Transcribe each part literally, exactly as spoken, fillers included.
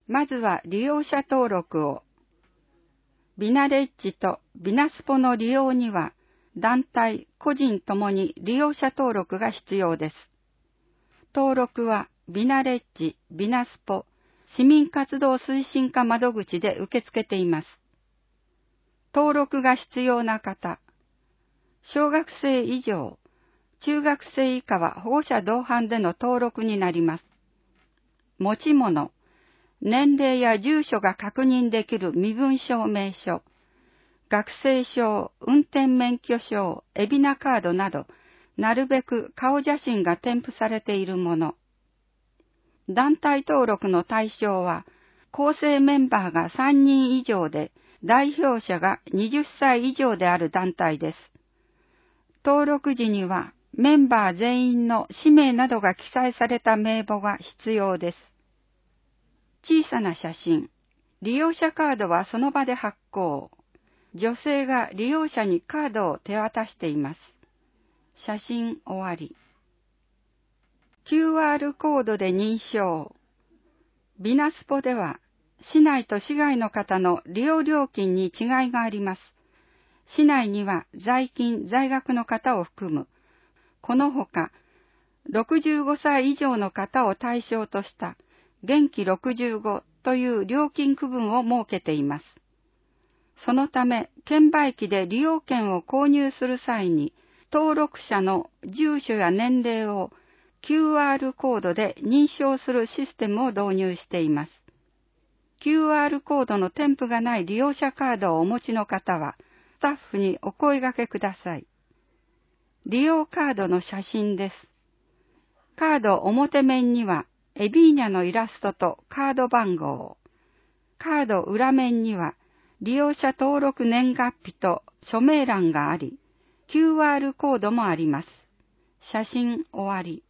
まずは利用者登録を。ビナレッジとビナスポの利用には、団体、個人ともに利用者登録が必要です。登録はビナレッジ、ビナスポ、市民活動推進課窓口で受け付けています。登録が必要な方、小学生以上、中学生以下は保護者同伴での登録になります。持ち物、年齢や住所が確認できる身分証明書、学生証、運転免許証、エビナカードなど、なるべく顔写真が添付されているもの。団体登録の対象は、構成メンバーがさんにん以上で、代表者がはたち以上である団体です。登録時には、メンバー全員の氏名などが記載された名簿が必要です。小さな写真。利用者カードはその場で発行。女性が利用者にカードを手渡しています。写真終わり。キューアール コードで認証。ビナスポでは、市内と市外の方の利用料金に違いがあります。市内には在勤・在学の方を含む、このほか、ろくじゅうごさい以上の方を対象とした元気ろくじゅうごという料金区分を設けています。そのため、券売機で利用券を購入する際に、登録者の住所や年齢を キューアール コードで認証するシステムを導入しています。キューアール コードの添付がない利用者カードをお持ちの方は、スタッフにお声掛けください。利用カードの写真です。カード表面にはエビーニャのイラストとカード番号。カード裏面には利用者登録年月日と署名欄があり、キューアール コードもあります。写真終わり。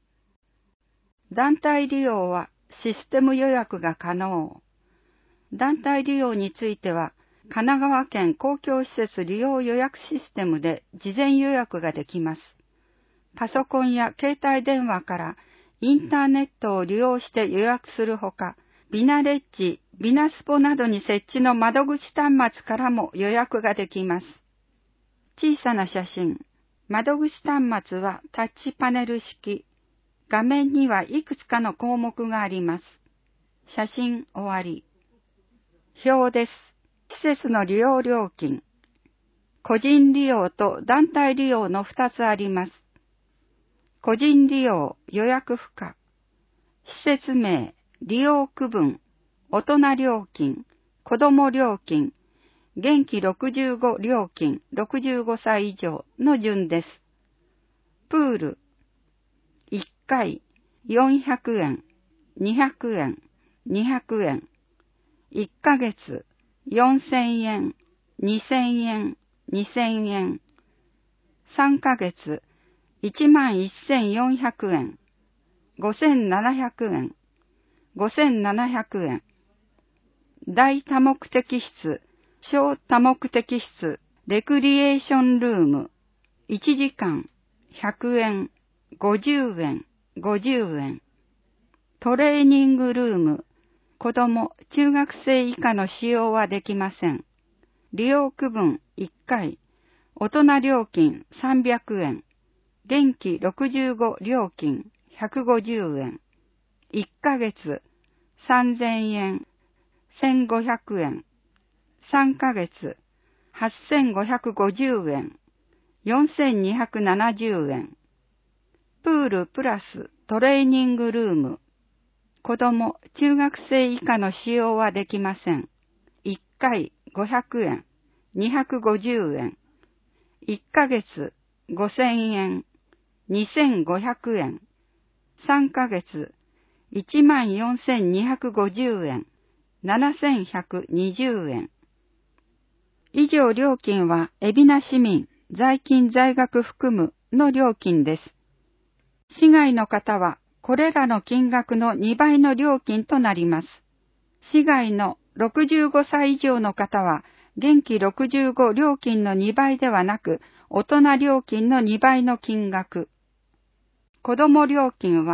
団体利用はシステム予約が可能。団体利用については、神奈川県公共施設利用予約システムで事前予約ができます。パソコンや携帯電話からインターネットを利用して予約するほか、ビナレッジ、ビナスポなどに設置の窓口端末からも予約ができます。小さな写真。窓口端末はタッチパネル式。画面にはいくつかの項目があります。写真終わり。表です。施設の利用料金。個人利用と団体利用のふたつあります。個人利用、予約不可。施設名、利用区分、大人料金、子供料金、元気ろくじゅうご料金、ろくじゅうごさい以上の順です。プール、いっかいよんひゃくえん、にひゃくえん、にひゃくえん、いっかげつよんせんえん、にせんえん、にせんえん、さんかげついちまんせんよんひゃくえん、ごせんななひゃくえん、ごせんななひゃくえん、大多目的室、小多目的室、レクリエーションルーム、いちじかんひゃくえん、ごじゅうえん、ごじゅうえん、トレーニングルーム、子供、中学生以下の使用はできません。利用区分いっかい、大人料金さんびゃくえん、元気ろくじゅうご料金ひゃくごじゅうえん、いっかげつさんぜんえん、せんごひゃくえん、さんかげつはっせんごひゃくごじゅうえん、よんせんにひゃくななじゅうえん、プールプラストレーニングルーム、子供、中学生以下の使用はできません。いっかいごひゃくえん、にひゃくごじゅうえん、いっかげつごせんえん、にせんごひゃくえん、さんかげついちまんよんせんにひゃくごじゅうえん、ななせんひゃくにじゅうえん。以上料金は海老名市民、在勤在学含むの料金です。市外の方はこれらの金額のにばいの料金となります。市外のろくじゅうごさい以上の方は元気ろくじゅうご料金のにばいではなく大人料金のにばいの金額。子供料金は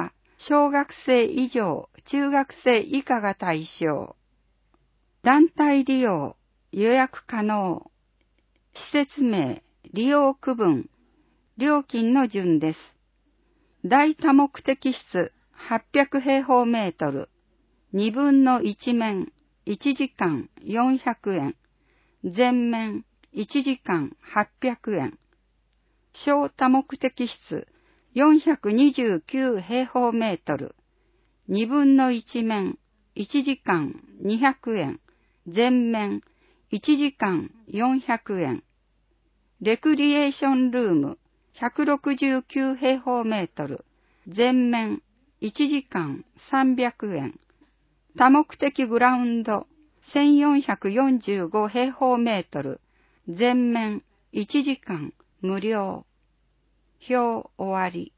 小学生以上、中学生以下が対象。団体利用、予約可能。施設名、利用区分、料金の順です。大多目的室はっぴゃく平方メートル、にぶんのいち面、いちじかんよんひゃくえん、全面いちじかんはっぴゃくえん。小多目的室よんひゃくにじゅうきゅう平方メートル、にぶんのいち面、いちじかんにひゃくえん、全面いちじかんよんひゃくえん。レクリエーションルームひゃくろくじゅうきゅう平方メートル、全面いちじかんさんびゃくえん。多目的グラウンドせんよんひゃくよんじゅうご平方メートル、全面いちじかん無料。表終わり。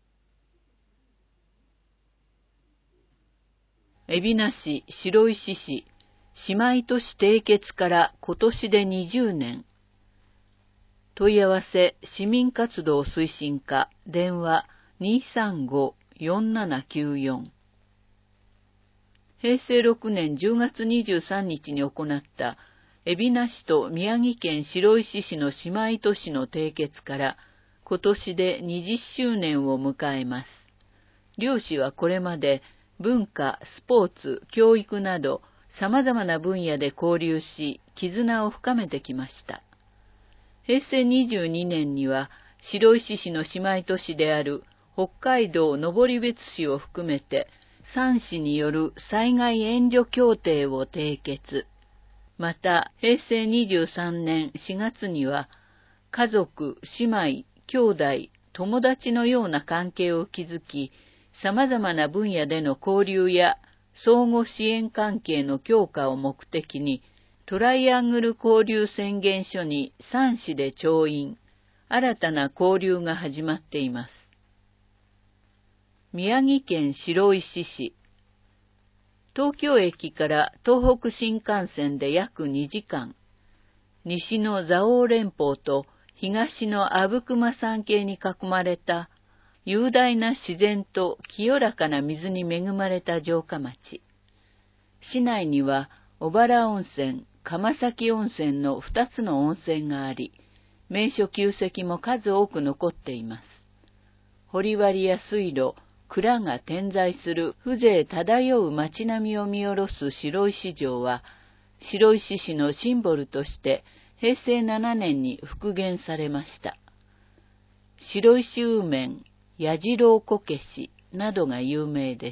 海老名市白石市姉妹都市締結から今年でにじゅうねん。問い合わせ市民活動推進課電話 にーさんごーよんななきゅうよん。平成ろくねんじゅうがつにじゅうさんにちに行った海老名市と宮城県白石市の姉妹都市の締結から今年でにじゅっしゅうねんを迎えます。両市はこれまで文化、スポーツ、教育など様々な分野で交流し、絆を深めてきました。平成にじゅうにねんには白石市の姉妹都市である北海道登別市を含めてさん市による災害援助協定を締結。また、平成にじゅうさんねんしがつには家族、姉妹、兄弟、友達のような関係を築き、様々な分野での交流や相互支援関係の強化を目的に、トライアングル交流宣言書にさん市で調印、新たな交流が始まっています。宮城県白石市。東京駅から東北新幹線で約にじかん、西の蔵王連峰と東の阿武隈山系に囲まれた雄大な自然と清らかな水に恵まれた城下町。市内には小原温泉、釜崎温泉のふたつの温泉があり、名所旧跡も数多く残っています。堀割や水路、蔵が点在する風情漂う街並みを見下ろす白石城は、白石市のシンボルとして平成ななねんに復元されました。白石ウーメン、矢次こけしなどが有名です。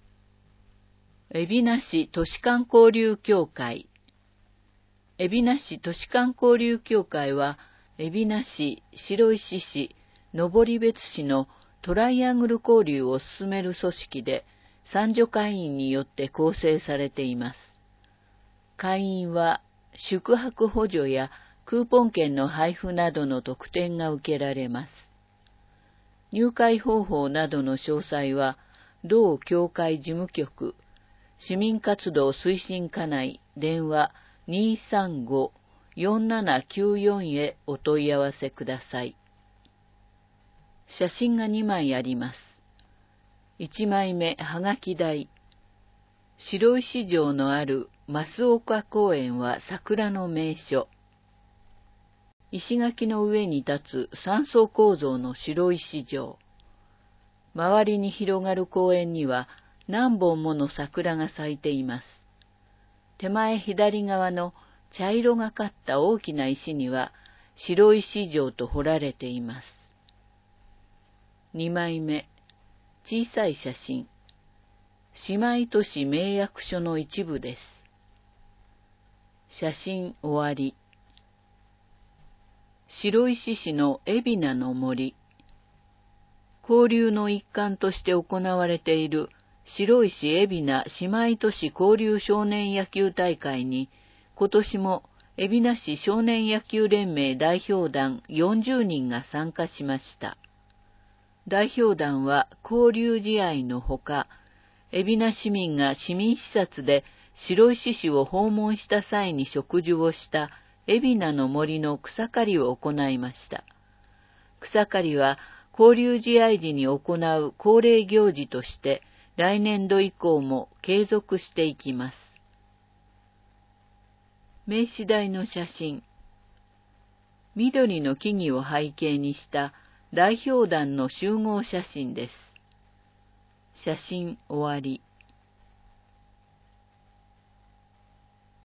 海老名市都市間交流協会。海老名市都市間交流協会は、海老名市、白石市、登別市のトライアングル交流を進める組織で、参助会員によって構成されています。会員は、宿泊補助やクーポン券の配布などの特典が受けられます。入会方法などの詳細は、同協会事務局、市民活動推進課内電話 にーさんごーよんななきゅうよん へお問い合わせください。写真がにまいあります。いちまいめ、はがき台。白石城のある増岡公園は桜の名所。石垣の上に立つ三層構造の白石城。周りに広がる公園には何本もの桜が咲いています。手前左側の茶色がかった大きな石には白石城と彫られています。にまいめ、小さい写真。姉妹都市名役所の一部です。写真終わり。白石市の海老名の森。交流の一環として行われている白石海老名姉妹都市交流少年野球大会に、今年も海老名市少年野球連盟代表団よんじゅうにんが参加しました。代表団は交流試合のほか、海老名市民が市民視察で白石市を訪問した際に植樹をした海老名の森の草刈りを行いました。草刈りは交流試合時に行う恒例行事として来年度以降も継続していきます。名刺台の写真。緑の木々を背景にした代表団の集合写真です。写真終わり。